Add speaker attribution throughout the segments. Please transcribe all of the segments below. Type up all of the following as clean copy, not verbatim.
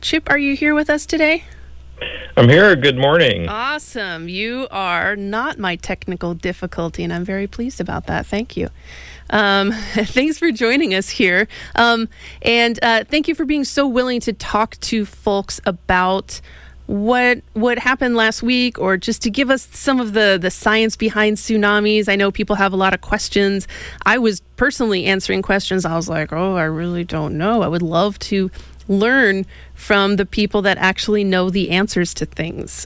Speaker 1: Chip, are you here with us today?
Speaker 2: I'm here. Good morning.
Speaker 1: Awesome. You are not my technical difficulty, and I'm very pleased about that. Thank you. Thanks for joining us here. And thank you for being so willing to talk to folks about what happened last week, or just to give us some of the science behind tsunamis. I know people have a lot of questions. I was personally answering questions. I was like, I really don't know. I would love to learn from the people that actually know the answers to things.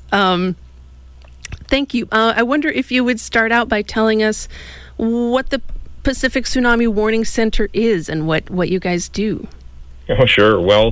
Speaker 1: Thank you. I wonder if you would start out by telling us what the Pacific Tsunami Warning Center is and what you guys do.
Speaker 2: Oh, sure. Well,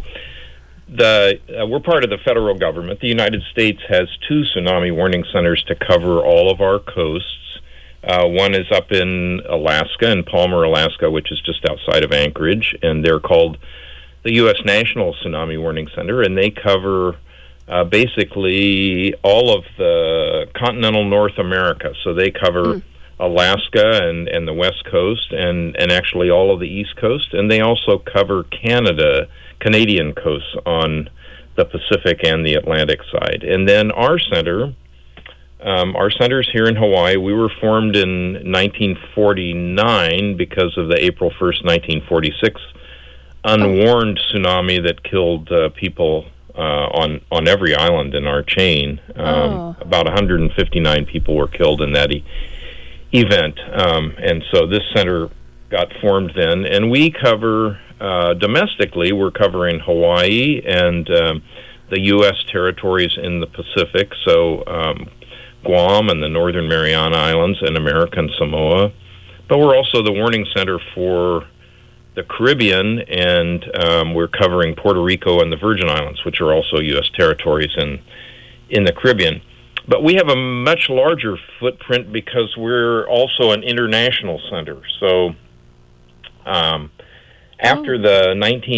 Speaker 2: we're part of the federal government. The United States has two tsunami warning centers to cover all of our coasts. One is up in Alaska, in Palmer, Alaska, which is just outside of Anchorage, and they're called the U.S. National Tsunami Warning Center, and they cover basically all of the continental North America. So they cover Alaska and the West Coast, and actually all of the East Coast, and they also cover Canadian coasts on the Pacific and the Atlantic side. And then our center's here in Hawaii. We were formed in 1949 because of the April 1st, 1946 unwarned tsunami that killed people on every island in our chain. About 159 people were killed in that event. And so this center got formed then. And we cover, domestically, we're covering Hawaii and the U.S. territories in the Pacific, so Guam and the Northern Mariana Islands and American Samoa. But we're also the warning center for the Caribbean, and we're covering Puerto Rico and the Virgin Islands, which are also U.S. territories in the Caribbean. But we have a much larger footprint because we're also an international center. So after the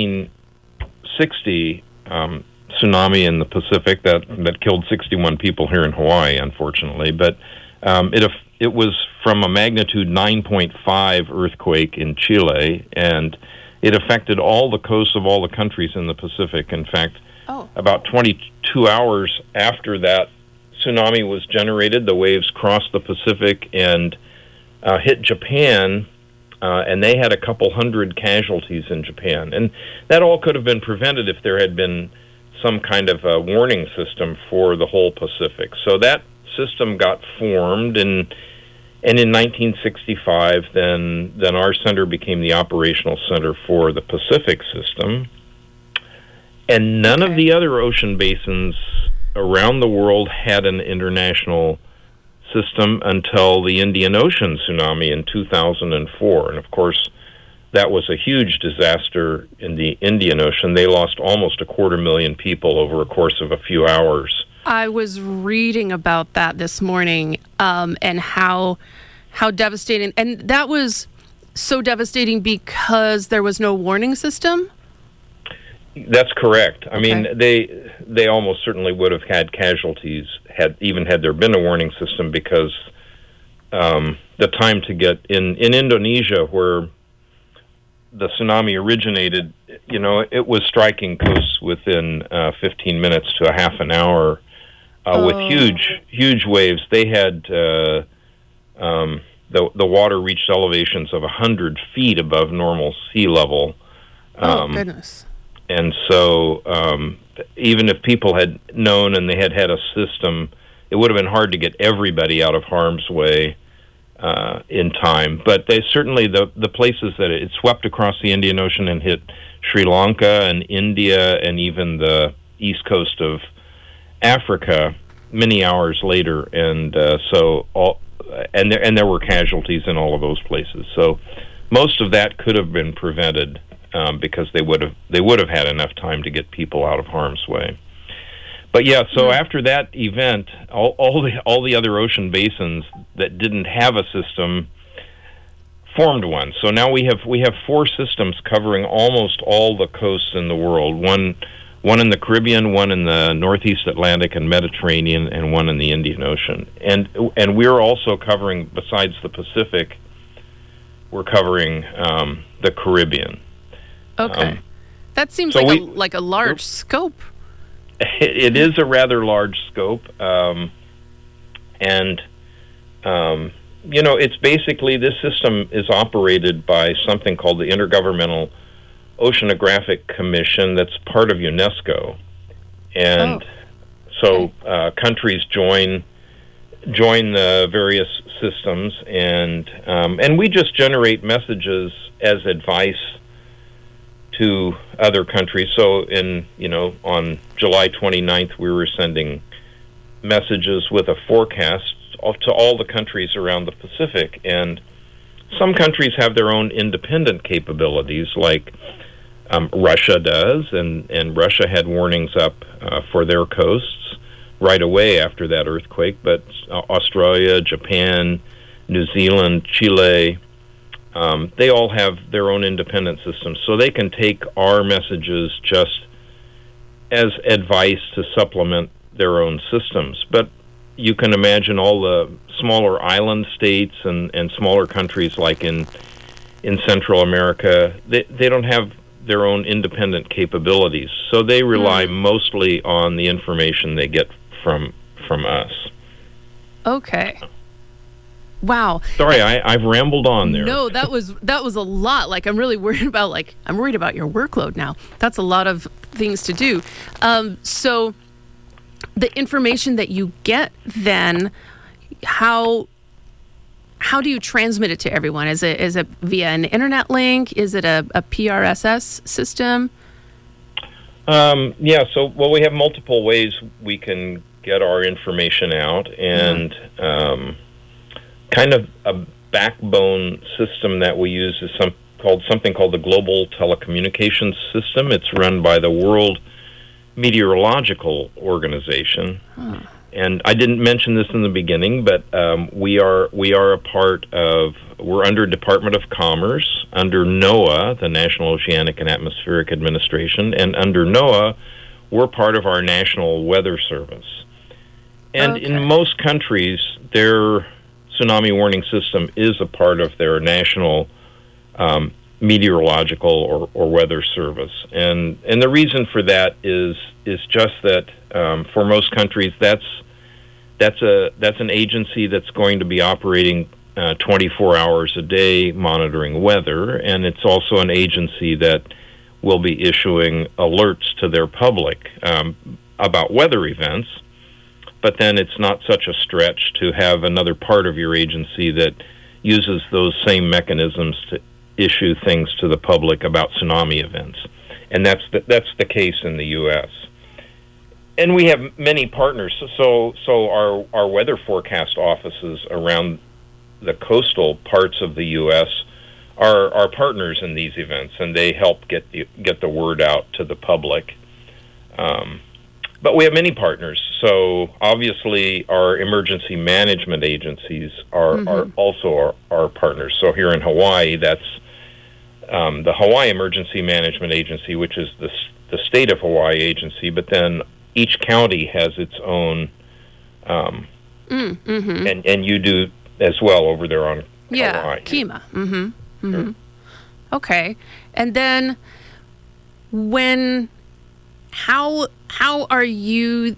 Speaker 2: 1960 tsunami in the Pacific that killed 61 people here in Hawaii, unfortunately, but it was from a magnitude 9.5 earthquake in Chile, and it affected all the coasts of all the countries in the Pacific. In fact, about 22 hours after that tsunami was generated, the waves crossed the Pacific and hit Japan, and they had a couple hundred casualties in Japan. And that all could have been prevented if there had been some kind of a warning system for the whole Pacific. So that system got formed, and in 1965, then our center became the operational center for the Pacific system. And none of the other ocean basins around the world had an international system until the Indian Ocean tsunami in 2004. And of course, that was a huge disaster in the Indian Ocean. They lost almost 250,000 people over a course of a few hours.
Speaker 1: I was reading about that this morning, and how devastating. And that was so devastating because there was no warning system?
Speaker 2: That's correct. I mean, they almost certainly would have had casualties had there been a warning system, because the time to get in Indonesia, where the tsunami originated, it was striking coasts within 15 minutes to a half an hour. With huge waves. They had the water reached elevations of 100 feet above normal sea level.
Speaker 1: Goodness.
Speaker 2: And so even if people had known and they had a system, it would have been hard to get everybody out of harm's way in time. But they certainly, the places that it swept across the Indian Ocean and hit Sri Lanka and India and even the east coast of Africa many hours later, and there were casualties in all of those places. So most of that could have been prevented because they would have had enough time to get people out of harm's way. But so after that event, all the other ocean basins that didn't have a system formed one. So now we have four systems covering almost all the coasts in the world. One in the Caribbean, one in the Northeast Atlantic and Mediterranean, and one in the Indian Ocean. And we're also covering, besides the Pacific, we're covering the Caribbean.
Speaker 1: Okay. That seems like a large scope.
Speaker 2: it is a rather large scope, and it's basically, this system is operated by something called the Intergovernmental Oceanographic Commission that's part of UNESCO, and countries join the various systems, and we just generate messages as advice to other countries. So on July 29th, we were sending messages with a forecast to all the countries around the Pacific, and some countries have their own independent capabilities, like Russia does, and Russia had warnings up for their coasts right away after that earthquake, but Australia, Japan, New Zealand, Chile, they all have their own independent systems, so they can take our messages just as advice to supplement their own systems. But you can imagine all the smaller island states and smaller countries like in Central America, they don't have their own independent capabilities, so they rely mostly on the information they get from us.
Speaker 1: Okay. Wow.
Speaker 2: Sorry, I've rambled on there.
Speaker 1: No, that was a lot. Like, I'm really worried about your workload now. That's a lot of things to do. So the information that you get then, how do you transmit it to everyone? Is it via an internet link? Is it a PRSS system? We have multiple ways we can get our information out, and kind of a backbone system that we use is something called the Global Telecommunications System. It's run by the World Meteorological Organization. And I didn't mention this in the beginning, but we're under Department of Commerce, under NOAA, the National Oceanic and Atmospheric Administration, and under NOAA, we're part of our National Weather Service. And in most countries, their tsunami warning system is a part of their national meteorological or weather service. And the reason for that is just that for most countries, that's an agency that's going to be operating 24 hours a day monitoring weather, and it's also an agency that will be issuing alerts to their public about weather events. But then it's not such a stretch to have another part of your agency that uses those same mechanisms to issue things to the public about tsunami events. And that's the case in the U.S. And we have many partners. So our weather forecast offices around the coastal parts of the U.S. are partners in these events, and they help get the word out to the public. But we have many partners. So obviously our emergency management agencies are also our partners. So here in Hawaii, that's the Hawaii Emergency Management Agency, which is the state of Hawaii agency, but then each county has its own, and you do as well over there on Hawaii. KEMA. Sure. Okay. And then how are you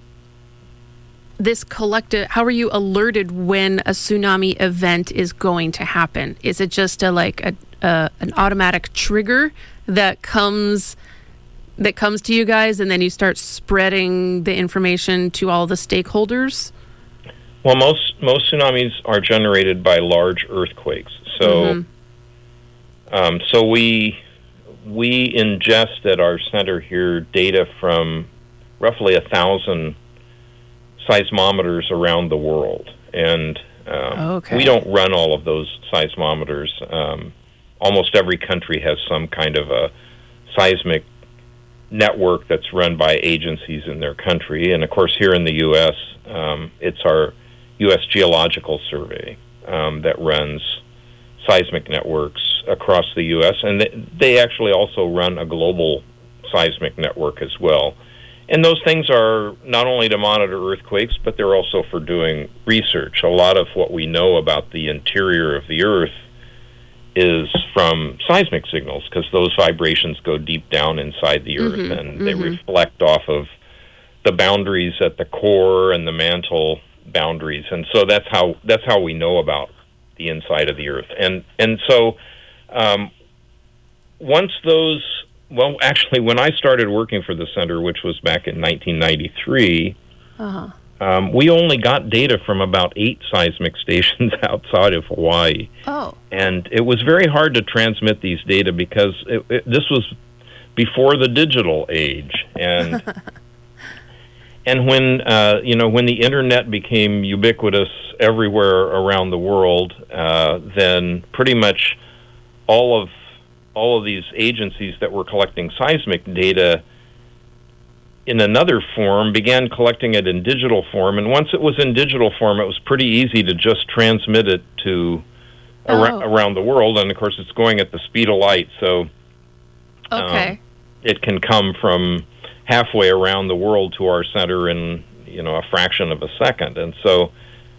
Speaker 1: alerted when a tsunami event is going to happen? Is it just an automatic trigger that comes to you guys, and then you start spreading the information to all the stakeholders?
Speaker 2: Well, most tsunamis are generated by large earthquakes. So so we ingest at our center here data from roughly 1,000 seismometers around the world, and we don't run all of those seismometers. Almost every country has some kind of a seismic network that's run by agencies in their country, and of course here in the U.S., it's our U.S. Geological Survey that runs seismic networks across the U.S., and they actually also run a global seismic network as well. And those things are not only to monitor earthquakes, but they're also for doing research. A lot of what we know about the interior of the Earth is from seismic signals, because those vibrations go deep down inside the Earth, and they reflect off of the boundaries at the core and the mantle boundaries, and so that's how we know about the inside of the Earth. And so once those, well, actually, when I started working for the center, which was back in 1993, we only got data from about 8 seismic stations outside of Hawaii.
Speaker 1: Oh.
Speaker 2: And it was very hard to transmit these data because this was before the digital age. And and when when the internet became ubiquitous everywhere around the world, then pretty much all of these agencies that were collecting seismic data in another form began collecting it in digital form. And once it was in digital form, it was pretty easy to just transmit it to around the world. And of course, it's going at the speed of light, so it can come from halfway around the world to our center in a fraction of a second. And so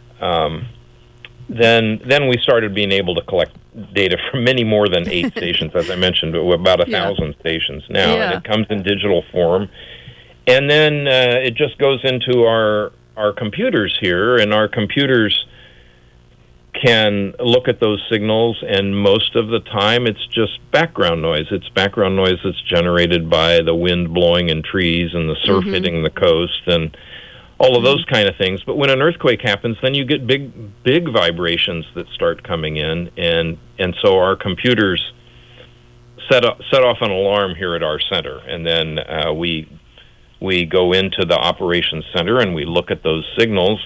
Speaker 2: then we started being able to collect data from many more than 8 stations, as I mentioned, about 1,000 stations now, and it comes in digital form. And then it just goes into our computers here, and our computers can look at those signals, and most of the time it's just background noise. It's background noise that's generated by the wind blowing in trees and the surf hitting the coast and all of those kind of things. But when an earthquake happens, then you get big vibrations that start coming in, and so our computers set off an alarm here at our center, and then we go into the operations center and we look at those signals,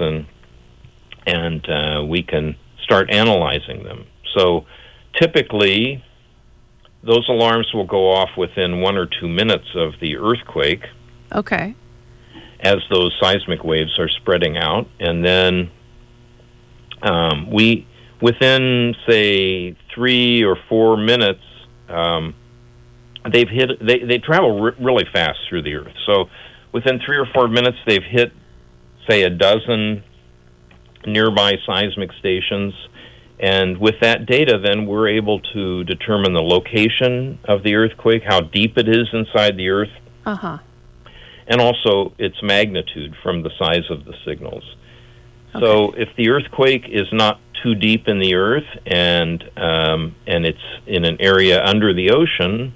Speaker 2: and we can start analyzing them. So typically, those alarms will go off within 1 or 2 minutes of the earthquake.
Speaker 1: Okay.
Speaker 2: As those seismic waves are spreading out, and then within say 3 or 4 minutes, they travel really fast through the Earth. So within 3 or 4 minutes, they've hit say a dozen nearby seismic stations, and with that data, then we're able to determine the location of the earthquake, how deep it is inside the Earth. And also its magnitude from the size of the signals. Okay. So if the earthquake is not too deep in the Earth and it's in an area under the ocean,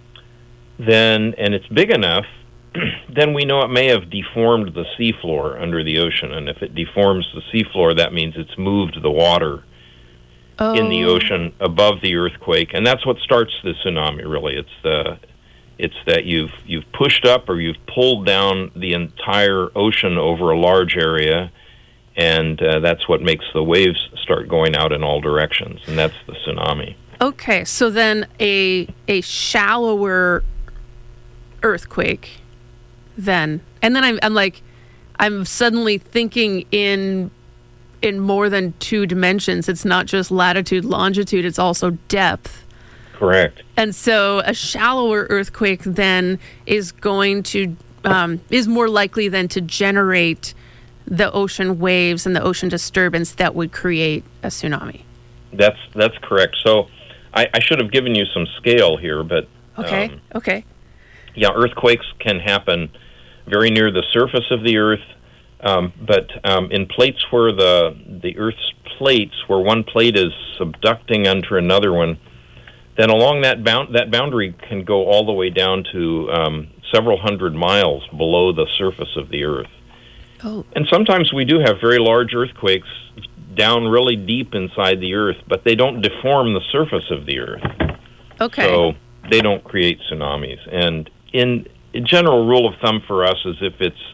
Speaker 2: and it's big enough, then we know it may have deformed the seafloor under the ocean. And if it deforms the seafloor, that means it's moved the water in the ocean above the earthquake, and that's what starts the tsunami. Really, it's that you've pushed up or you've pulled down the entire ocean over a large area, and that's what makes the waves start going out in all directions, and that's the tsunami.
Speaker 1: Okay, so then a shallower earthquake, then, and then I'm suddenly thinking in more than 2 dimensions. It's not just latitude, longitude; it's also depth.
Speaker 2: Correct.
Speaker 1: And so a shallower earthquake then is going to is more likely than to generate the ocean waves and the ocean disturbance that would create a tsunami.
Speaker 2: That's correct. So I should have given you some scale here, but
Speaker 1: okay.
Speaker 2: Yeah, earthquakes can happen very near the surface of the Earth, but in plates where the Earth's plates, where one plate is subducting under another one, then along that boundary can go all the way down to several hundred miles below the surface of the Earth.
Speaker 1: Oh.
Speaker 2: And sometimes we do have very large earthquakes down really deep inside the Earth, but they don't deform the surface of the Earth.
Speaker 1: Okay.
Speaker 2: So they don't create tsunamis. And in a general rule of thumb for us is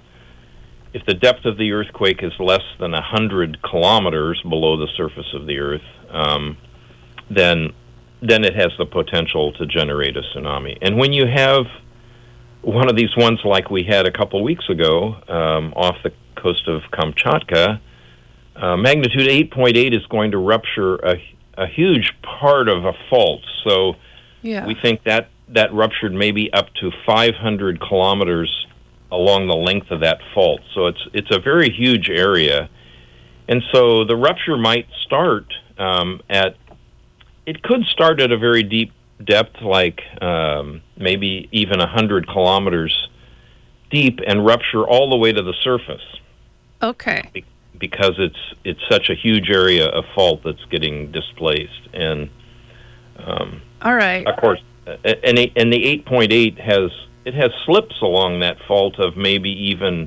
Speaker 2: if the depth of the earthquake is less than 100 kilometers below the surface of the Earth, then it has the potential to generate a tsunami. And when you have one of these ones like we had a couple weeks ago off the coast of Kamchatka, magnitude 8.8 is going to rupture a huge part of a fault. So we think that ruptured maybe up to 500 kilometers along the length of that fault. So it's a very huge area. And so the rupture might start it could start at a very deep depth, like maybe even 100 kilometers deep and rupture all the way to the surface.
Speaker 1: Okay.
Speaker 2: Because it's such a huge area of fault that's getting displaced, and
Speaker 1: all right.
Speaker 2: Of course, and the 8.8 has slips along that fault of maybe even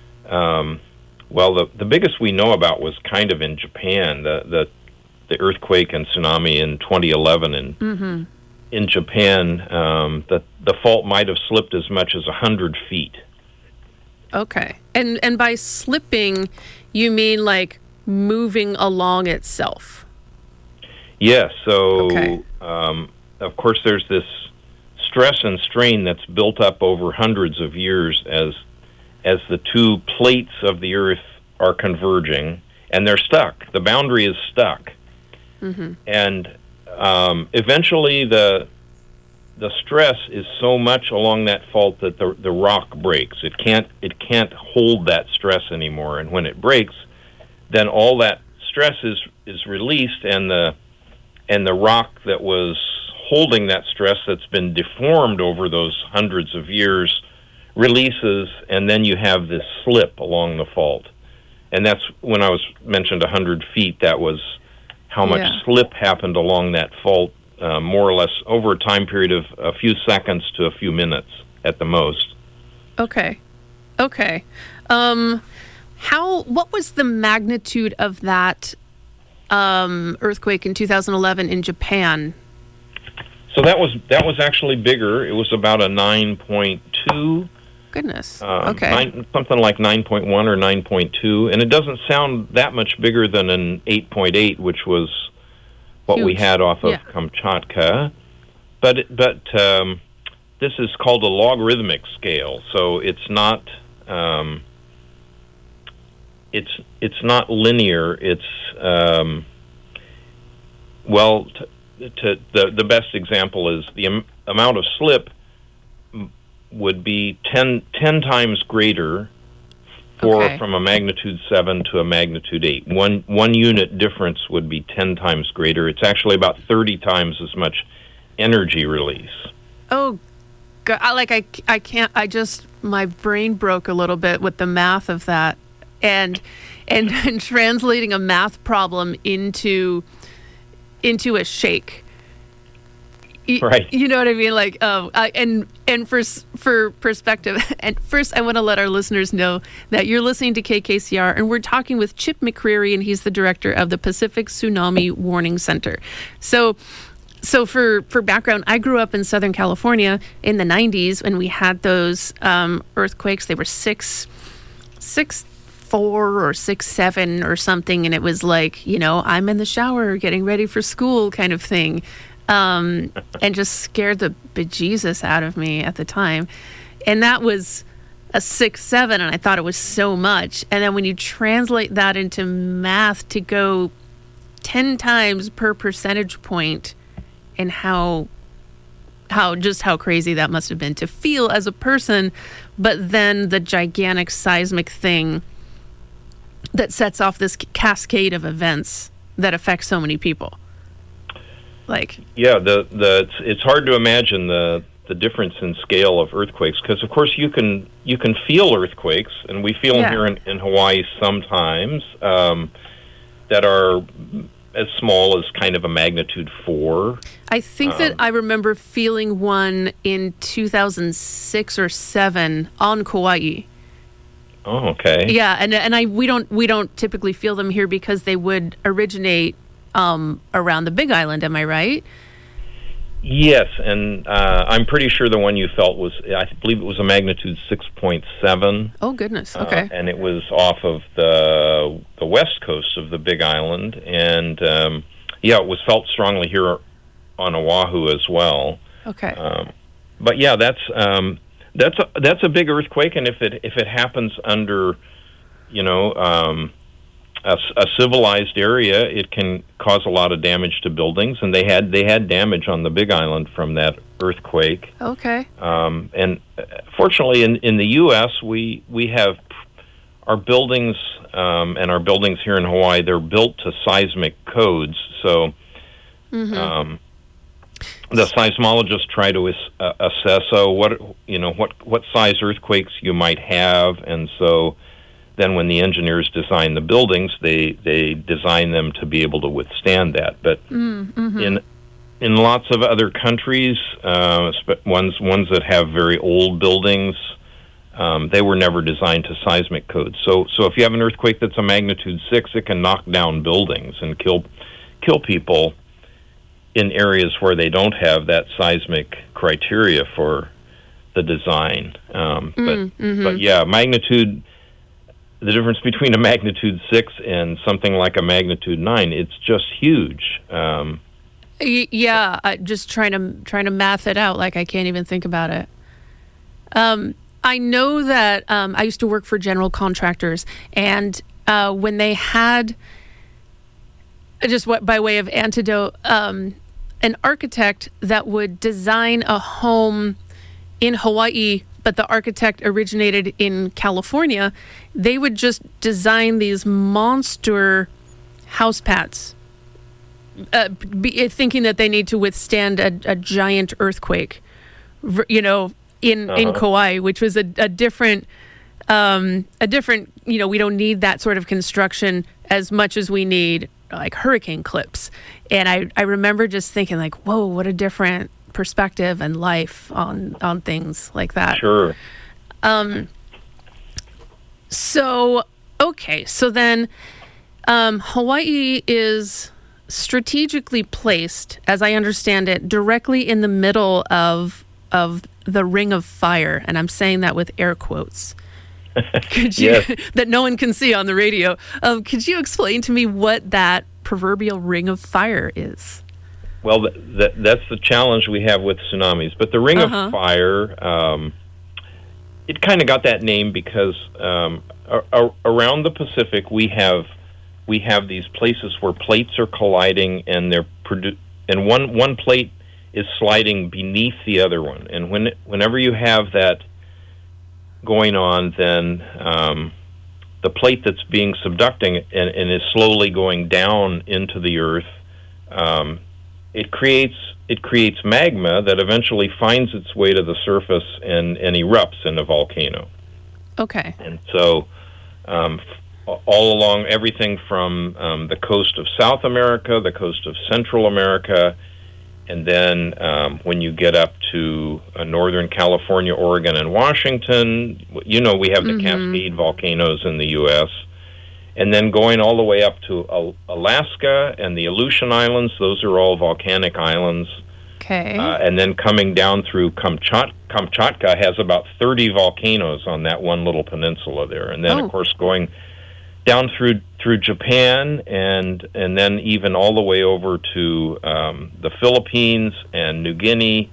Speaker 2: the biggest we know about was kind of in Japan, the earthquake and tsunami in 2011 in Japan. The fault might have slipped as much as 100 feet.
Speaker 1: Okay. And by slipping, you mean like moving along itself?
Speaker 2: Yes. So,
Speaker 1: okay.
Speaker 2: Of course, there's this stress and strain that's built up over hundreds of years as the two plates of the Earth are converging, and they're stuck. The boundary is stuck. And eventually the stress is so much along that fault that the rock breaks. It can't hold that stress anymore, and when it breaks, then all that stress is released, and the rock that was holding that stress that's been deformed over those hundreds of years releases, and then you have this slip along the fault. And that's when I was mentioned 100 feet. That was how much slip happened along that fault, more or less over a time period of a few seconds to a few minutes at the most.
Speaker 1: Okay. What was the magnitude of that earthquake in 2011 in Japan?
Speaker 2: So that was actually bigger. It was about a 9.2.
Speaker 1: Goodness. Okay.
Speaker 2: Something like 9.1 or 9.2, and it doesn't sound that much bigger than an 8.8, which was what
Speaker 1: huge.
Speaker 2: We had off of Kamchatka. But this is called a logarithmic scale, so it's not it's not linear. It's the best example is the amount of slip would be 10 times greater from a magnitude 7 to a magnitude 8. One unit difference would be 10 times greater. It's actually about 30 times as much energy release.
Speaker 1: Oh, God. I can't, my brain broke a little bit with the math of that, and translating a math problem into a shake.
Speaker 2: Right.
Speaker 1: You know what I mean? Like, and for perspective, and first I want to let our listeners know that you're listening to KKCR, and we're talking with Chip McCreary, and he's the director of the Pacific Tsunami Warning Center. So for background, I grew up in Southern California in the 90s when we had those earthquakes. They were 6.4 or 6.7 or something, and it was like, I'm in the shower getting ready for school kind of thing. And just scared the bejesus out of me at the time. And that was a 6.7, and I thought it was so much. And then when you translate that into math to go 10 times per percentage point, and how crazy that must have been to feel as a person, but then the gigantic seismic thing that sets off this cascade of events that affect so many people.
Speaker 2: It's hard to imagine the difference in scale of earthquakes, because of course you can feel earthquakes, and we feel them here in Hawaii sometimes, that are as small as kind of a magnitude 4.
Speaker 1: I think that I remember feeling one in 2006 or 7 on Kauai.
Speaker 2: Oh, okay.
Speaker 1: Yeah, and we don't typically feel them here because they would originate around the Big Island. Am I right?
Speaker 2: Yes, and I'm pretty sure the one you felt was, I believe it was a magnitude 6.7.
Speaker 1: Oh, goodness. Okay.
Speaker 2: And it was off of the west coast of the Big Island, and it was felt strongly here on Oahu as well.
Speaker 1: Okay.
Speaker 2: But yeah, that's a big earthquake, and if it happens under, a civilized area, it can cause a lot of damage to buildings, and they had damage on the Big Island from that earthquake.
Speaker 1: Okay.
Speaker 2: And fortunately, in the U.S., we have our buildings, and our buildings here in Hawaii, they're built to seismic codes. So, the seismologists try to assess what size earthquakes you might have, and so then when the engineers design the buildings, they design them to be able to withstand that. But in lots of other countries, ones that have very old buildings, they were never designed to seismic codes. So if you have an earthquake that's a magnitude 6, it can knock down buildings and kill people in areas where they don't have that seismic criteria for the design. But yeah, magnitude. The difference between a magnitude 6 and something like a magnitude 9, it's just huge.
Speaker 1: Just trying to math it out. Like I can't even think about it. I know that I used to work for general contractors, and when they had, just by way of antidote, an architect that would design a home in Hawaii, but the architect originated in California, they would just design these monster house pads, thinking that they need to withstand a giant earthquake, in Kauai, which was a different, we don't need that sort of construction as much as we need like hurricane clips. And I remember just thinking like, whoa, what a different perspective and life on things like that.
Speaker 2: Sure.
Speaker 1: So then Hawaii is strategically placed, as I understand it, directly in the middle of the Ring of Fire, and I'm saying that with air quotes. Could you, yes. That no one can see on the radio. Could you explain to me what that proverbial Ring of Fire is?
Speaker 2: Well, that's the challenge we have with tsunamis. But the Ring of Fire, it kind of got that name because around the Pacific we have these places where plates are colliding, and and one plate is sliding beneath the other one. And whenever you have that going on, then the plate that's being subducting and is slowly going down into the earth, it creates magma that eventually finds its way to the surface and erupts in a volcano.
Speaker 1: Okay.
Speaker 2: And so all along, everything from the coast of South America, the coast of Central America, and then when you get up to Northern California, Oregon, and Washington, we have the Cascade volcanoes in the U.S., and then going all the way up to Alaska and the Aleutian Islands. Those are all volcanic islands.
Speaker 1: Okay.
Speaker 2: And then coming down through Kamchatka has about 30 volcanoes on that one little peninsula there. And then, of course, going down through Japan and then even all the way over to the Philippines and New Guinea.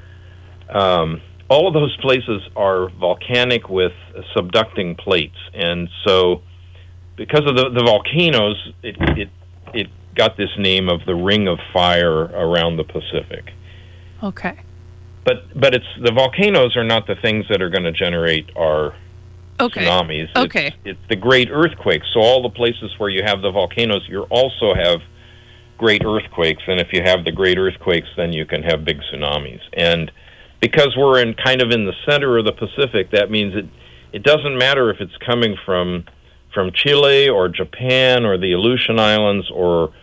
Speaker 2: All of those places are volcanic with subducting plates. And so because of the volcanoes, it got this name of the Ring of Fire around the Pacific.
Speaker 1: Okay.
Speaker 2: But it's the volcanoes are not the things that are going to generate our tsunamis. It's the great earthquakes. So all the places where you have the volcanoes, you also have great earthquakes. And if you have the great earthquakes, then you can have big tsunamis. And because we're in the center of the Pacific, that means it doesn't matter if it's coming from Chile or Japan or the Aleutian Islands or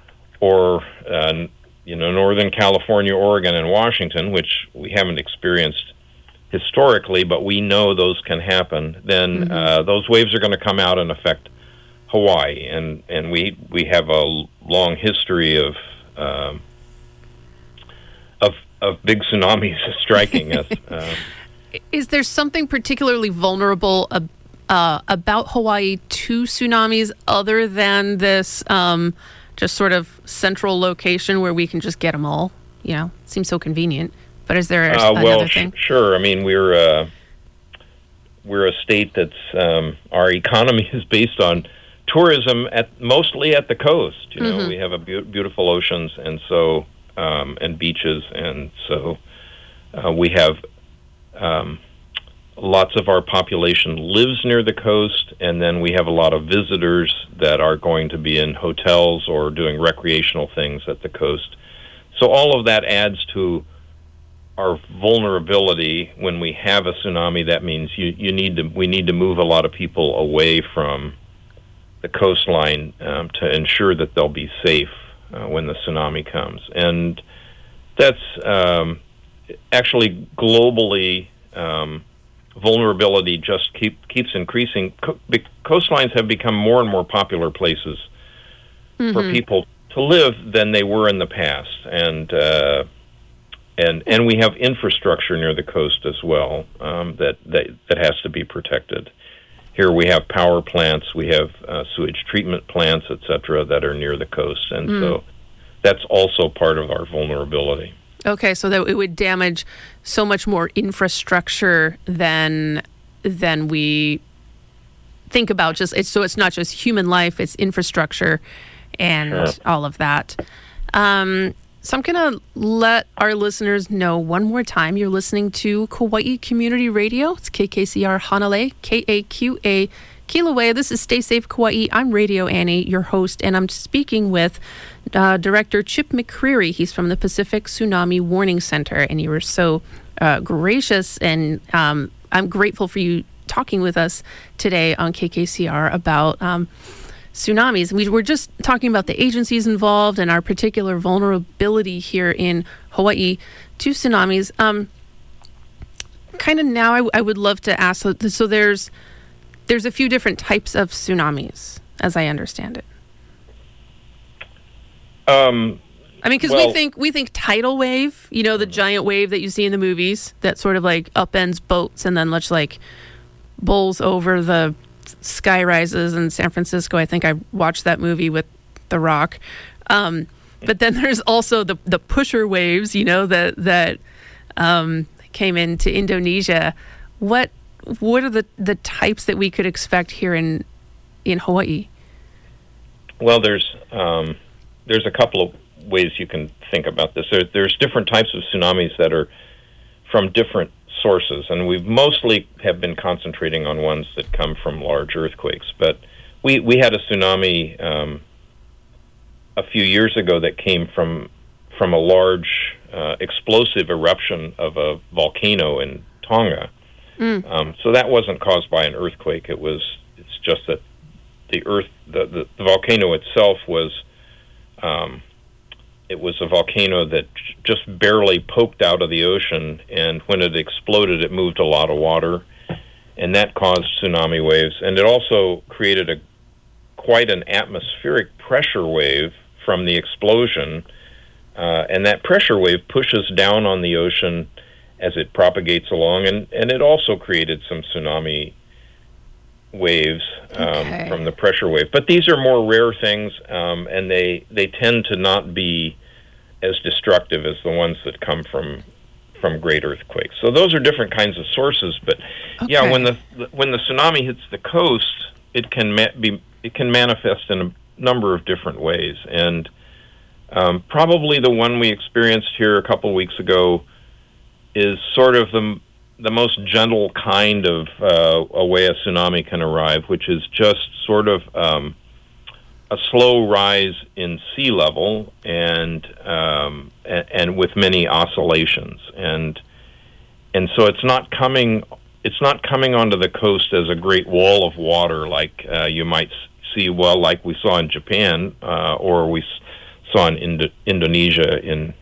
Speaker 2: Northern California, Oregon, and Washington, which we haven't experienced historically, but we know those can happen. Then those waves are going to come out and affect Hawaii, and we have a long history of big tsunamis striking us.
Speaker 1: Is there something particularly vulnerable about Hawaii to tsunamis other than this just sort of central location where we can just get them all? It seems so convenient. But is there another thing?
Speaker 2: Sure. I mean, we're a state that's our economy is based on tourism mostly at the coast. We have beautiful oceans and and beaches, and so we have lots of our population lives near the coast, and then we have a lot of visitors that are going to be in hotels or doing recreational things at the coast. so all of that adds to our vulnerability. When we have a tsunami, that means we need to move a lot of people away from the coastline to ensure that they'll be safe when the tsunami comes. And that's actually globally, vulnerability just keeps increasing. Coastlines have become more and more popular places for people to live than they were in the past, and we have infrastructure near the coast as well that has to be protected. Here we have power plants, we have sewage treatment plants, etc., that are near the coast, and so that's also part of our vulnerability.
Speaker 1: Okay, so that it would damage so much more infrastructure than we think about. So it's not just human life; it's infrastructure and all of that. So I'm going to let our listeners know one more time. You're listening to Kauai Community Radio. It's KKCR Hanalei, KAQA Kilauea. This is Stay Safe Kauai. I'm Radio Annie, your host, and I'm speaking with Director Chip McCreary. He's from the Pacific Tsunami Warning Center, and you were so gracious, and I'm grateful for you talking with us today on KKCR about tsunamis. We were just talking about the agencies involved and our particular vulnerability here in Hawaii to tsunamis. Kind of now I would love to ask, so there's a few different types of tsunamis, as I understand it. I mean, because we think tidal wave, the giant wave that you see in the movies that sort of like upends boats and then bowls over the sky rises in San Francisco. I think I watched that movie with The Rock. But then there's also the pusher waves, that came into Indonesia. What are the types that we could expect here in Hawaii? Well,
Speaker 2: there's a couple of ways you can think about this. There's different types of tsunamis that are from different sources, and we mostly have been concentrating on ones that come from large earthquakes. But we had a tsunami a few years ago that came from a large explosive eruption of a volcano in Tonga. So that wasn't caused by an earthquake. It's just that the volcano itself was it was a volcano that just barely poked out of the ocean, and when it exploded, it moved a lot of water, and that caused tsunami waves. And it also created quite an atmospheric pressure wave from the explosion, and that pressure wave pushes down on the ocean as it propagates along, and it also created some tsunami waves from the pressure wave. But these are more rare things, and they tend to not be as destructive as the ones that come from great earthquakes. So those are different kinds of sources. But yeah, when the tsunami hits the coast, it can manifest in a number of different ways. And probably the one we experienced here a couple of weeks ago is sort of the most gentle kind of a way a tsunami can arrive, which is just sort of a slow rise in sea level and with many oscillations, and so it's not coming onto the coast as a great wall of water like you might see, like we saw in Japan or we saw in Indonesia in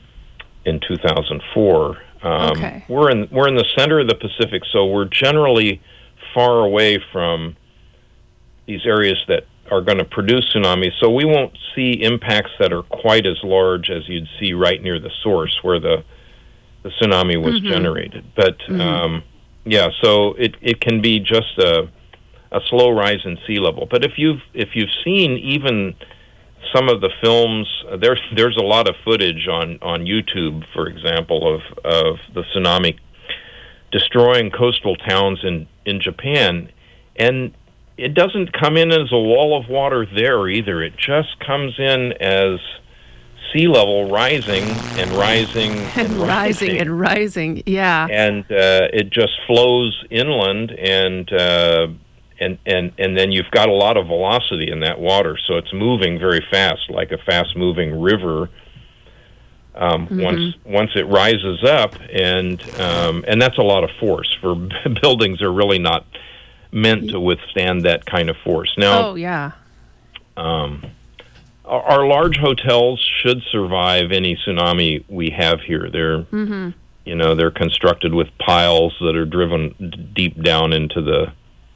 Speaker 2: 2004. We're in the center of the Pacific, so we're generally far away from these areas that are going to produce tsunamis, so we won't see impacts that are quite as large as you'd see right near the source where the tsunami was generated. But so it can be just a slow rise in sea level. But if you've seen even some of the films, there's a lot of footage on YouTube, for example, of the tsunami destroying coastal towns in Japan, and it doesn't come in as a wall of water there either. It just comes in as sea level rising and rising and
Speaker 1: rising and rising. Yeah,
Speaker 2: and it just flows inland, and then you've got a lot of velocity in that water, so it's moving very fast, like a fast-moving river. Once it rises up, and that's a lot of force for buildings are really not meant to withstand that kind of force. Now, our large hotels should survive any tsunami we have here. They're they're constructed with piles that are driven deep down into the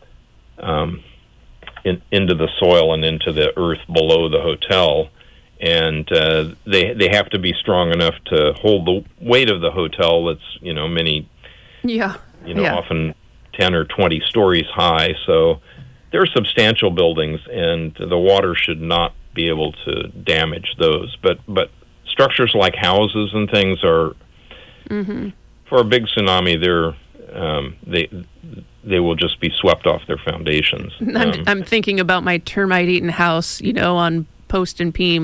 Speaker 2: into the soil and into the earth below the hotel. And they have to be strong enough to hold the weight of the hotel. That's many, often 10 or 20 stories high. So they're substantial buildings, and the water should not be able to damage those. But structures like houses and things are, for a big tsunami, they will just be swept off their foundations.
Speaker 1: I'm thinking about my termite-eaten house, on Post and Peem,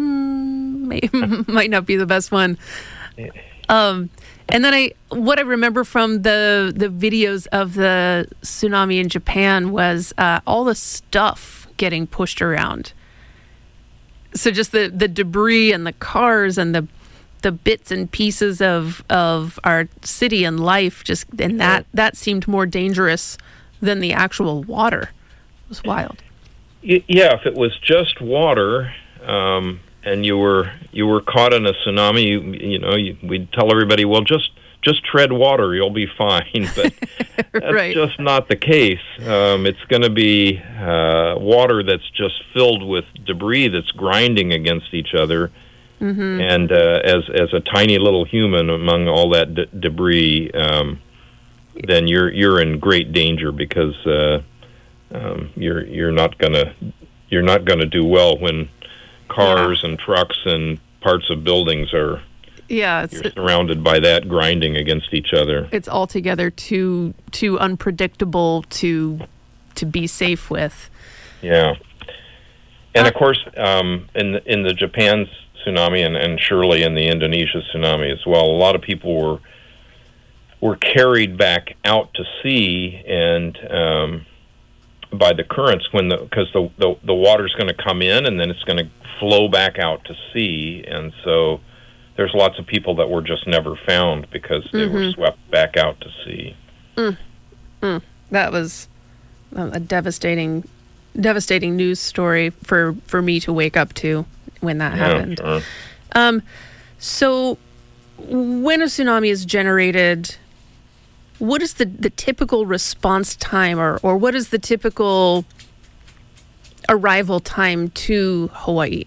Speaker 1: might not be the best one. And then what I remember from the videos of the tsunami in Japan was all the stuff getting pushed around. So just the debris and the cars and the bits and pieces of our city and life, that seemed more dangerous than the actual water. It was wild.
Speaker 2: Yeah, if it was just water, and you were caught in a tsunami, we'd tell everybody, well, just tread water, you'll be fine. But that's
Speaker 1: right.
Speaker 2: Just not the case. It's going to be water that's just filled with debris that's grinding against each other. And as a tiny little human among all that debris, then you're in great danger, because you're not gonna do well when cars and trucks and parts of buildings are you're surrounded by that grinding against each other.
Speaker 1: It's altogether too unpredictable to be safe with.
Speaker 2: Yeah, and of course, in the Japan's tsunami and surely in the Indonesia tsunami as well, a lot of people were carried back out to sea and. By the currents, because the water's going to come in and then it's going to flow back out to sea, and so there's lots of people that were just never found because they were swept back out to sea.
Speaker 1: That was a devastating news story for me to wake up to when that happened. Sure. So when a tsunami is generated, what is the typical response time, or what is the typical arrival time to Hawaii?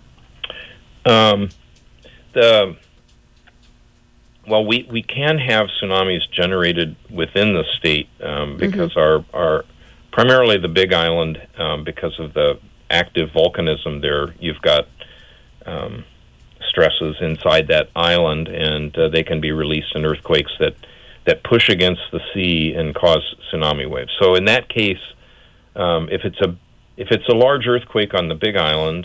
Speaker 2: We can have tsunamis generated within the state because our primarily the Big Island, because of the active volcanism there, you've got stresses inside that island, and they can be released in earthquakes that push against the sea and cause tsunami waves. So in that case, if it's a large earthquake on the Big Island,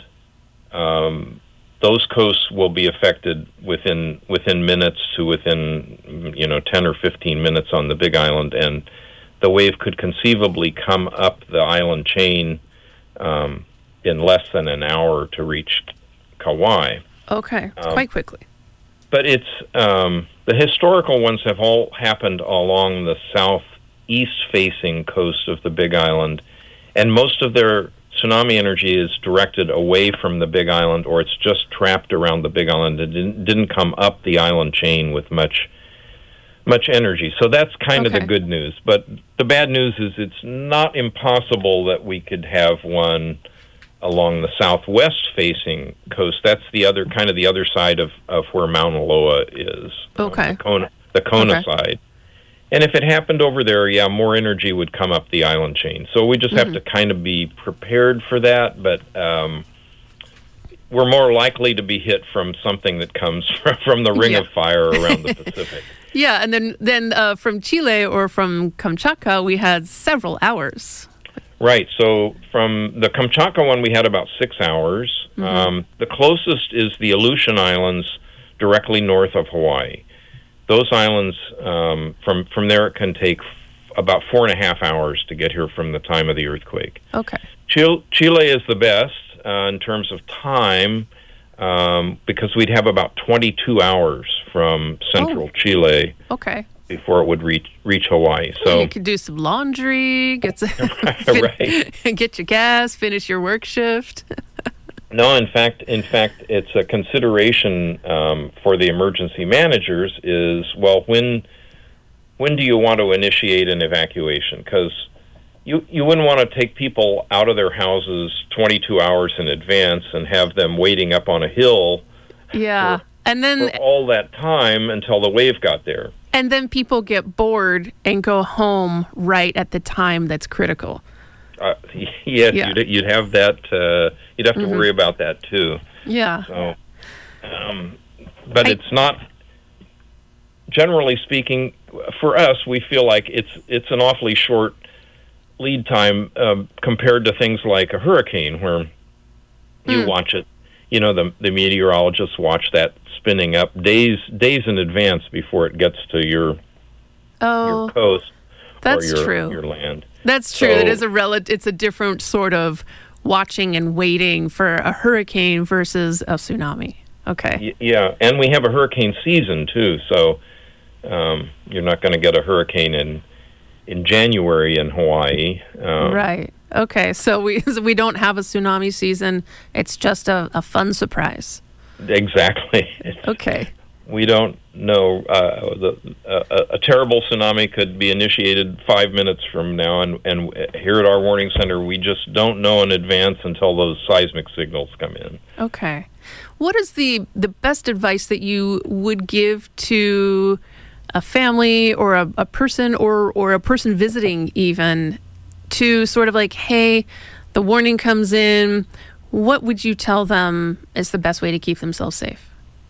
Speaker 2: those coasts will be affected within minutes to within 10 or 15 minutes on the Big Island, and the wave could conceivably come up the island chain in less than an hour to reach Kauai.
Speaker 1: Okay, quite quickly.
Speaker 2: But it's the historical ones have all happened along the southeast-facing coast of the Big Island, and most of their tsunami energy is directed away from the Big Island, or it's just trapped around the Big Island. It didn't come up the island chain with much energy. So that's kind of the good news. But the bad news is it's not impossible that we could have one along the southwest-facing coast. That's the other side of where Mauna Loa is. The Kona side. And if it happened over there, more energy would come up the island chain. So we just have to kind of be prepared for that. But we're more likely to be hit from something that comes from the Ring of Fire around the Pacific.
Speaker 1: Yeah, and then from Chile or from Kamchatka, we had several hours.
Speaker 2: Right. So from the Kamchatka one, we had about 6 hours. The closest is the Aleutian Islands, directly north of Hawaii. Those islands, from there, it can take about 4.5 hours to get here from the time of the earthquake.
Speaker 1: Okay.
Speaker 2: Chile is the best in terms of time. because we'd have about 22 hours from central Chile before it would reach Hawaii. So
Speaker 1: you could do some laundry, get
Speaker 2: right.
Speaker 1: get your gas, finish your work shift.
Speaker 2: No, in fact, it's a consideration for the emergency managers is, well, when do you want to initiate an evacuation? Because you wouldn't want to take people out of their houses 22 hours in advance and have them waiting up on a hill
Speaker 1: and then
Speaker 2: for all that time until the wave got there.
Speaker 1: And then people get bored and go home right at the time that's critical.
Speaker 2: Yes, yeah. You'd have that. You'd have to worry about that too.
Speaker 1: Yeah.
Speaker 2: So, but it's not. Generally speaking, for us, we feel like it's an awfully short lead time compared to things like a hurricane, where you watch it. You know, the meteorologists watch that spinning up days in advance before it gets to your coast or your land.
Speaker 1: That's true. It is it's a different sort of watching and waiting for a hurricane versus a tsunami. Okay.
Speaker 2: Yeah, and we have a hurricane season too, so you're not going to get a hurricane in January in Hawaii.
Speaker 1: Right. Okay. So we don't have a tsunami season. It's just a fun surprise.
Speaker 2: Exactly.
Speaker 1: Okay.
Speaker 2: We don't know. A terrible tsunami could be initiated 5 minutes from now, and here at our warning center, we just don't know in advance until those seismic signals come in.
Speaker 1: Okay. What is the best advice that you would give to a family or a person or a person visiting even to sort of like, hey, the warning comes in, what would you tell them is the best way to keep themselves safe?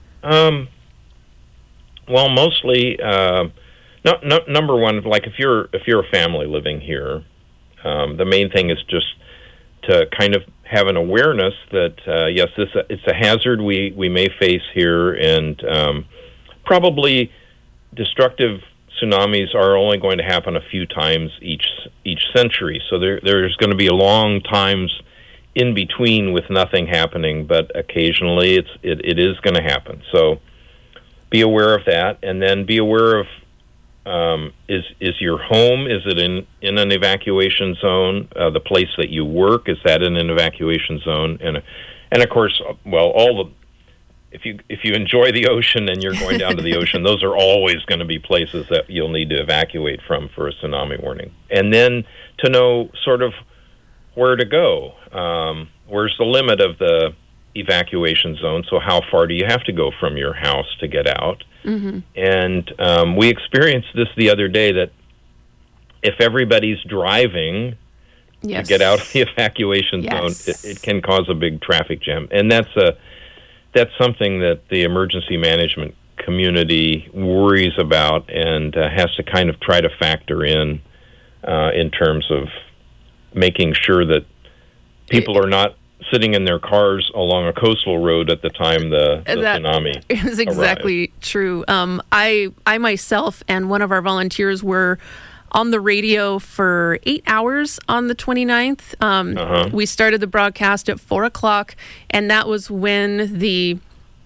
Speaker 2: Well, mostly, number one, like if you're a family living here, the main thing is just to kind of have an awareness that yes, it's a hazard we may face here, and probably destructive tsunamis are only going to happen a few times each century. So there's going to be long times in between with nothing happening, but occasionally it is going to happen. So be aware of that, and then be aware of is your home, is it in an evacuation zone? The place that you work, is that in an evacuation zone? And of course, well, if you enjoy the ocean and you're going down to the ocean, those are always going to be places that you'll need to evacuate from for a tsunami warning. And then to know sort of where to go. Where's the limit of the evacuation zone? So how far do you have to go from your house to get out? Mm-hmm. And we experienced this the other day, that if everybody's driving to get out of the evacuation zone, it can cause a big traffic jam. And that's something that the emergency management community worries about and has to kind of try to factor in terms of making sure that people are not sitting in their cars along a coastal road at the time the tsunami
Speaker 1: is exactly arrived. True. I myself and one of our volunteers were on the radio for 8 hours on the 29th. We started the broadcast at 4:00, and that was when the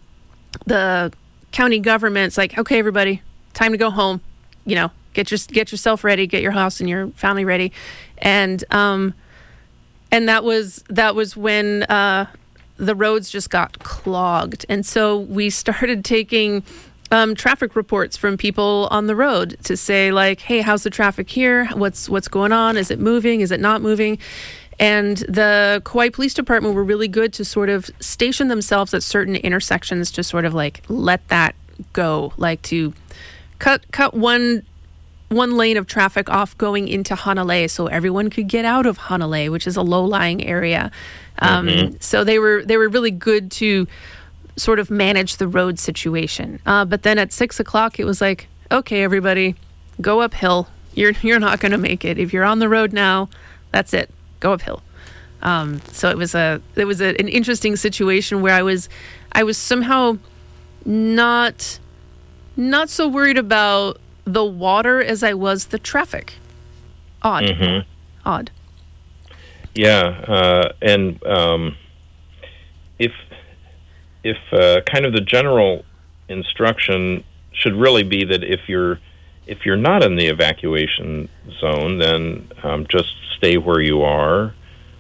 Speaker 1: county government's like, okay, everybody, time to go home. You know, get yourself ready, get your house and your family ready, and that was when the roads just got clogged, and so we started taking traffic reports from people on the road to say, like, hey, how's the traffic here? What's going on? Is it moving? Is it not moving? And the Kauai Police Department were really good to sort of station themselves at certain intersections to sort of like let that go, like to cut one lane of traffic off going into Hanalei so everyone could get out of Hanalei, which is a low-lying area. So they were really good to sort of manage the road situation. But then at 6:00, it was like, okay, everybody, go uphill. You're not going to make it. If you're on the road now, that's it. Go uphill. So it was an interesting situation where I was somehow not so worried about the water as I was the traffic. Odd.
Speaker 2: Mm-hmm.
Speaker 1: Odd.
Speaker 2: Yeah, and kind of the general instruction should really be that if you're not in the evacuation zone, then just stay where you are.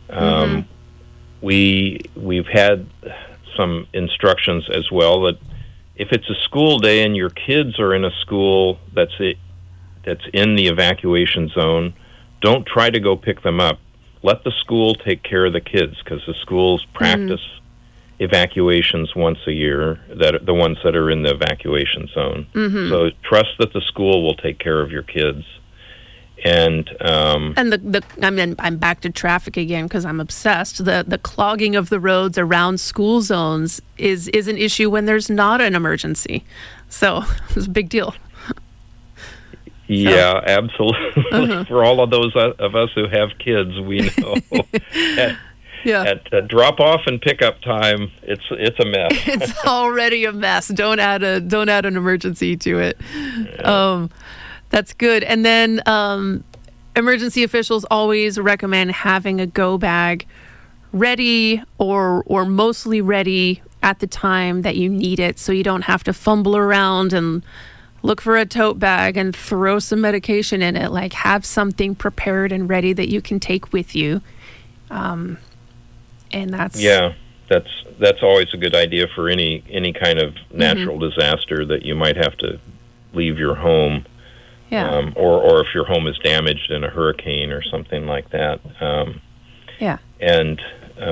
Speaker 2: We've had some instructions as well that if it's a school day and your kids are in a school that's in the evacuation zone, don't try to go pick them up. Let the school take care of the kids, because the schools practice evacuations once a year, that the ones that are in the evacuation zone. So trust that the school will take care of your kids. And
Speaker 1: I'm back to traffic again because I'm obsessed. The clogging of the roads around school zones is an issue when there's not an emergency. So it's a big deal.
Speaker 2: Yeah, absolutely. For all of those of us who have kids, we know at drop off and pickup time, it's a mess.
Speaker 1: It's already a mess. Don't add an emergency to it. Yeah. That's good. And then emergency officials always recommend having a go bag ready or mostly ready at the time that you need it, so you don't have to fumble around and look for a tote bag and throw some medication in it. Like, have something prepared and ready that you can take with you. And that's
Speaker 2: always a good idea for any kind of natural disaster that you might have to leave your home.
Speaker 1: Yeah.
Speaker 2: Or if your home is damaged in a hurricane or something like that. And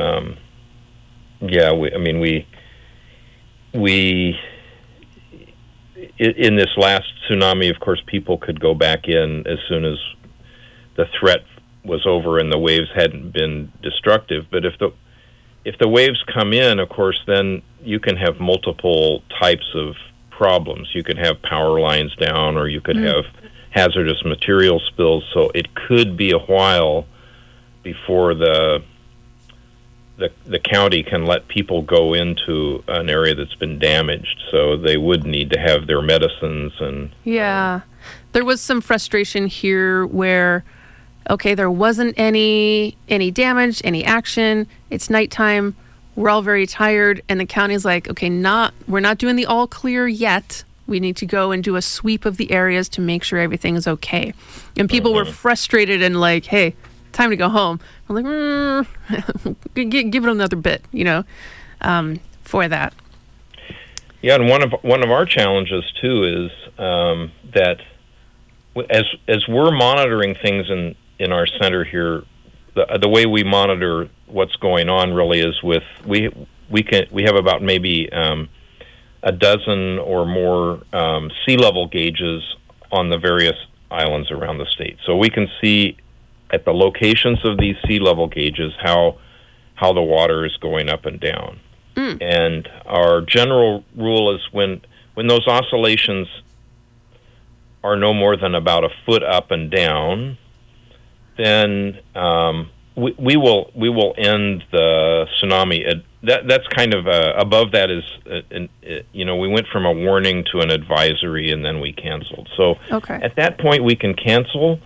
Speaker 2: we in this last tsunami, of course, people could go back in as soon as the threat was over and the waves hadn't been destructive. But if the waves come in, of course, then you can have multiple types of problems. You could have power lines down, or you could have hazardous material spills. So it could be a while before the county can let people go into an area that's been damaged. So they would need to have their medicines and...
Speaker 1: Yeah. There was some frustration here where, okay, there wasn't any damage, any action. It's nighttime. We're all very tired. And the county's like, okay, we're not doing the all clear yet. We need to go and do a sweep of the areas to make sure everything is okay. And people were frustrated and like, hey, time to go home. I'm like, give it another bit, for that.
Speaker 2: Yeah, and one of our challenges too is that as we're monitoring things in our center here, the way we monitor what's going on really is with we have about maybe a dozen or more sea level gauges on the various islands around the state. So we can see at the locations of these sea level gauges how the water is going up and down. And our general rule is when those oscillations are no more than about a foot up and down, then we will end the tsunami. That's kind of above that is we went from a warning to an advisory, and then we canceled. So at that point we can cancel,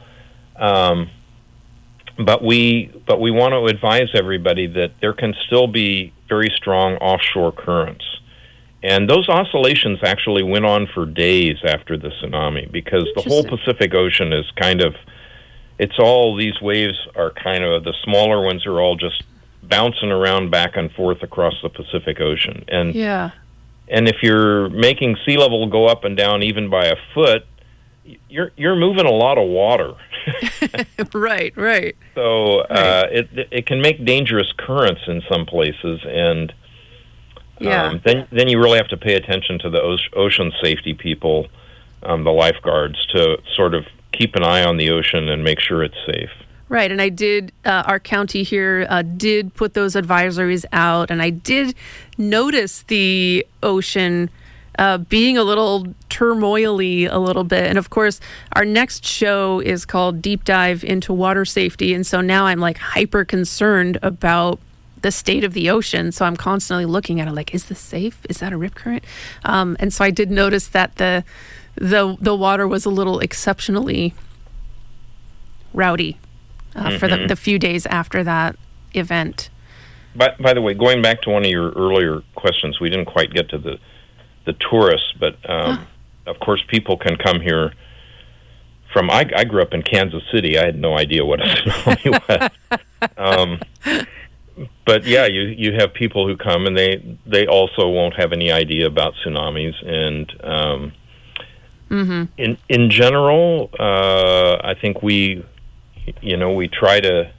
Speaker 2: but we want to advise everybody that there can still be very strong offshore currents. And those oscillations actually went on for days after the tsunami, because the whole Pacific Ocean is it's all these waves are the smaller ones are all just bouncing around back and forth across the Pacific Ocean. And if you're making sea level go up and down even by a foot, you're moving a lot of water.
Speaker 1: Right.
Speaker 2: So it can make dangerous currents in some places, and then you really have to pay attention to the ocean safety people, the lifeguards, to sort of keep an eye on the ocean and make sure it's safe.
Speaker 1: Right, and I did, our county here did put those advisories out, and I did notice the ocean being a little turmoily a little bit. And of course, our next show is called Deep Dive into Water Safety, and so now I'm like hyper concerned about the state of the ocean. So I'm constantly looking at it like, is this safe? Is that a rip current? And so I did notice that the water was a little exceptionally rowdy for the few days after that event.
Speaker 2: By the way, going back to one of your earlier questions, we didn't quite get to the tourists, but of course, people can come here from. I grew up in Kansas City. I had no idea what a tsunami was. But yeah, you have people who come, and they also won't have any idea about tsunamis. And in general, I think we try to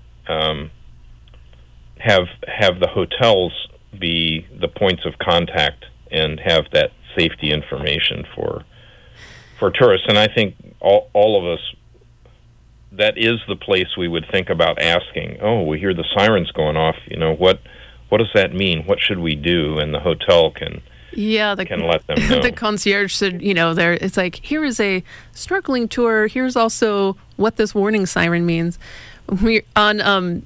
Speaker 2: have the hotels be the points of contact and have that safety information for tourists. And I think all of us, that is the place we would think about asking. Oh, we hear the sirens going off. What does that mean? What should we do? And the hotel can let them know.
Speaker 1: The concierge said, it's like, here is a snorkeling tour. Here's also what this warning siren means. We on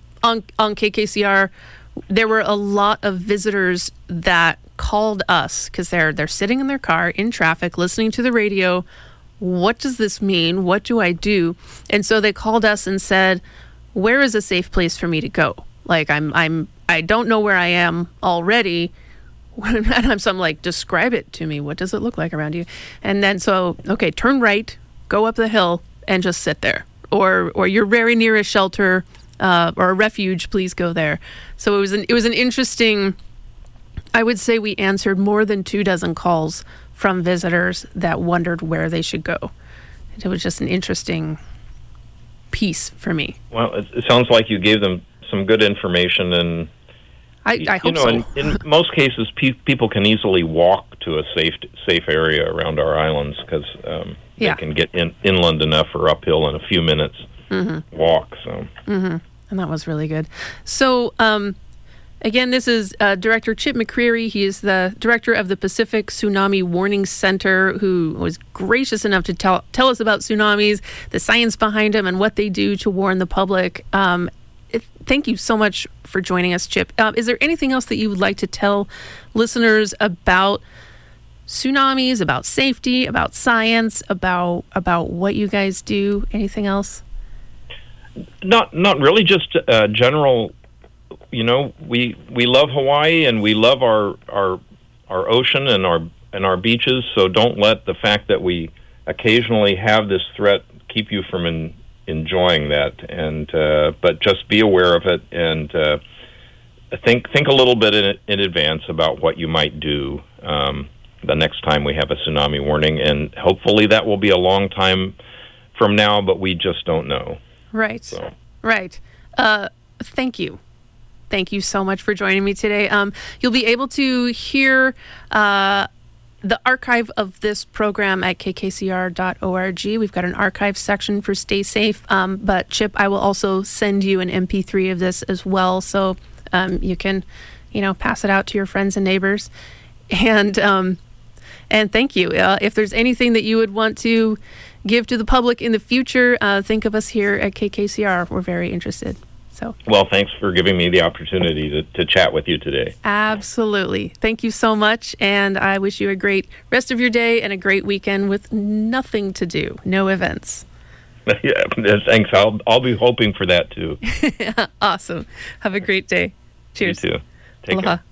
Speaker 1: KKCR, there were a lot of visitors that called us because they're sitting in their car in traffic, listening to the radio. What does this mean? What do I do? And so they called us and said, where is a safe place for me to go? Like I don't know where I am already. And so I'm like, describe it to me. What does it look like around you? And then okay, turn right, go up the hill and just sit there. Or you're very near a shelter or a refuge, please go there. So it was an interesting, I would say we answered more than 24 calls from visitors that wondered where they should go. It was just an interesting piece for me.
Speaker 2: Well, it sounds like you gave them some good information, and
Speaker 1: I hope so.
Speaker 2: In most cases, people can easily walk to a safe area around our islands because they can get inland enough or uphill in a few minutes walk. So,
Speaker 1: and that was really good. So. Again, this is Director Chip McCreary. He is the director of the Pacific Tsunami Warning Center, who was gracious enough to tell us about tsunamis, the science behind them, and what they do to warn the public. Thank you so much for joining us, Chip. Is there anything else that you would like to tell listeners about tsunamis, about safety, about science, about what you guys do? Anything else?
Speaker 2: Not really. Just general. We love Hawaii and we love our ocean and our beaches. So don't let the fact that we occasionally have this threat keep you from enjoying that. And but just be aware of it and think a little bit in advance about what you might do the next time we have a tsunami warning. And hopefully that will be a long time from now, but we just don't know.
Speaker 1: Right. So. Right. Thank you. Thank you so much for joining me today. You'll be able to hear the archive of this program at kkcr.org. We've got an archive section for Stay Safe. But Chip, I will also send you an MP3 of this as well, so you can, pass it out to your friends and neighbors. And thank you. If there's anything that you would want to give to the public in the future, think of us here at KKCR. We're very interested.
Speaker 2: Well, thanks for giving me the opportunity to chat with you today.
Speaker 1: Absolutely. Thank you so much, and I wish you a great rest of your day and a great weekend with nothing to do, no events.
Speaker 2: Yeah, thanks. I'll be hoping for that, too.
Speaker 1: Awesome. Have a great day. Cheers.
Speaker 2: You too. Take
Speaker 1: Aloha.
Speaker 2: care.